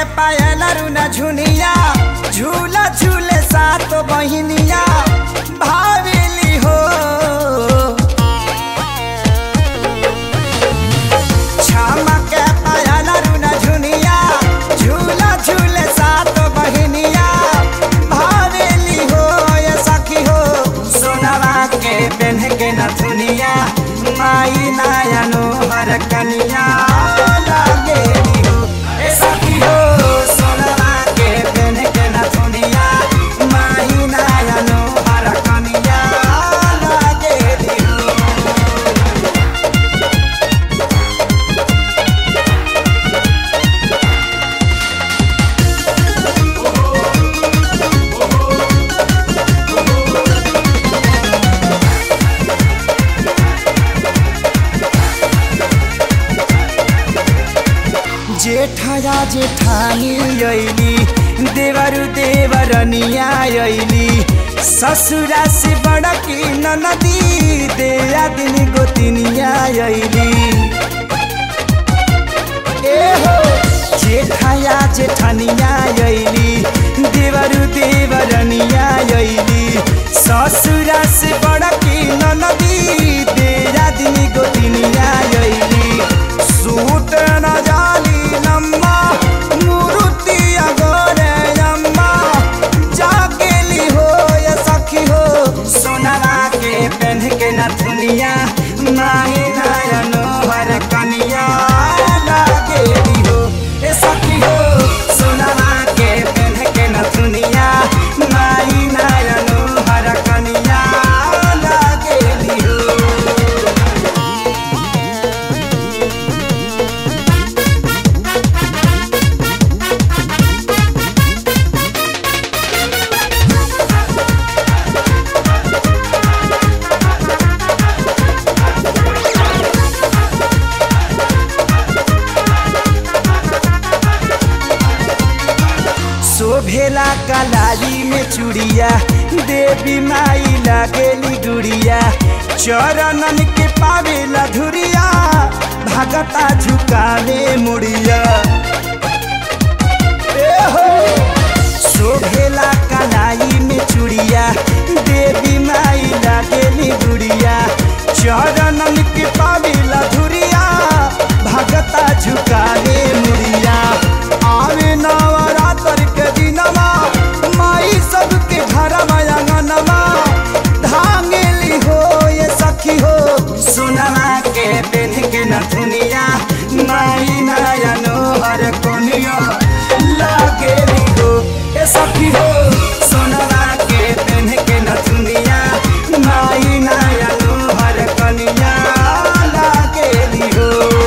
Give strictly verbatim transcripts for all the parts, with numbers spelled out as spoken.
पायल रुना झुनिया झूला झूले सात बहिनिया भावेली हो। छामा के पायल रुना झुनिया झूला झूले सात बहिनिया भावेली हो। ये सखी हो सोनवा के पेन्ह के नथुनिया माई नायनो हर कनिया लागेली हो। ए सखी हो सोनवा के पेन्ह के नथुनिया माई नायनो हर कनिया लागेली हो। जेठया जेठानी अइली देवरु देवरनिया अइली ससुरा से बड़की ननदी देया दिन गोतिनिया अइली। ए हो जेठया जेठानिया अइली देवरु देवरनिया अइली ससुरा से बड़की ननदी देया दिन गोतिनिया अइली। सूट न जाली नम्मा मुरुतिया गोरे अम्मा जाकेली हो। ये सखी हो सोनवा के पेन्ह के नथुनिया माही नायनो हर कनिया लागेली हो। ये सखी हो सोनवा के पेन्ह के नथुनिया माही नायनो हर कनिया लागेली हो। शोभेला कलाली में चूड़िया देवी माई लागेली गुड़िया चरणन के पावेला धुरिया भगता झुकावे मुड़िया। ए हो शोभेला कलाई में चूड़िया देवी माई लागेली गुड़िया चरणन के पावेला धुरिया भगता झुकावे मुड़िया। आवे नवरात्र के दिनमा माई सबके घर आंगनमा धांगेली हो। ये सखी हो सोनवा के पेन्ह के नथुनिया माई नायनो हर कोनिया लागेली हो। ये सखी हो सोनवा के पेन्ह के नथुनिया माई नायनो हर कनिया लागेली हो।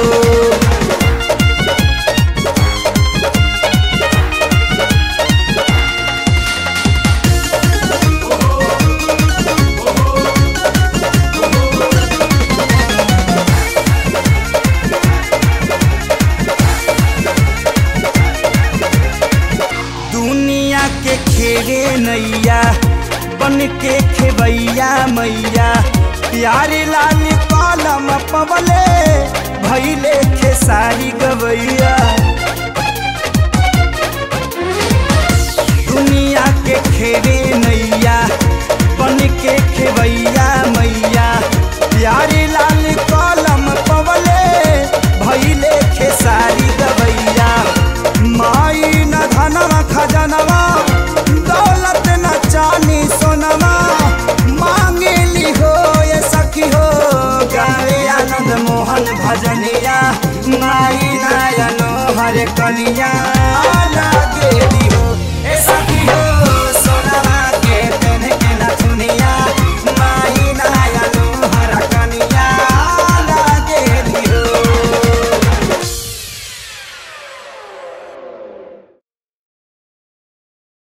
दुनिया के खेरे नैया बन के खेवैया मैया प्यारे लाल पालम पवले भैले खेसारी गवैया। दुनिया के खेरे नैया बन के खेवैया मैया प्यारे लाल पालम पवले भैले खेसारी गवैया। माई न धनवा खजनवा दौलत न चानी सोनवा मांगेली हो। ये सखी हो गावे आनंद मोहन भजनिया माई नायनो हर कनिया